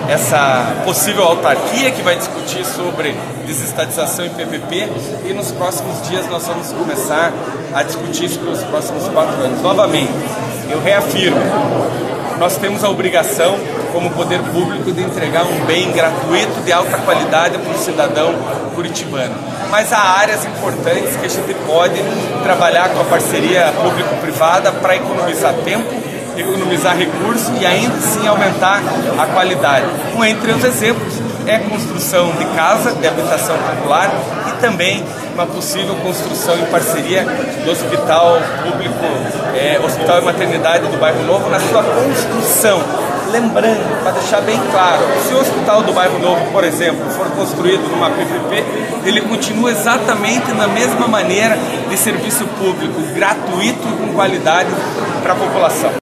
essa possível autarquia que vai discutir sobre desestatização e PPP, e nos próximos dias nós vamos começar a discutir isso pelos próximos 4 anos. Novamente, eu reafirmo, nós temos a obrigação, como poder público, de entregar um bem gratuito de alta qualidade para o cidadão curitibano. Mas há áreas importantes que a gente pode trabalhar com a parceria público-privada para economizar tempo, economizar recursos e ainda sim aumentar a qualidade. Entre os exemplos é a construção de casa, de habitação popular, e também uma possível construção em parceria do Hospital Público, Hospital e Maternidade do Bairro Novo, na sua construção. Lembrando, para deixar bem claro, se o Hospital do Bairro Novo, por exemplo, for construído numa PPP, ele continua exatamente na mesma maneira de serviço público, gratuito e com qualidade para a população.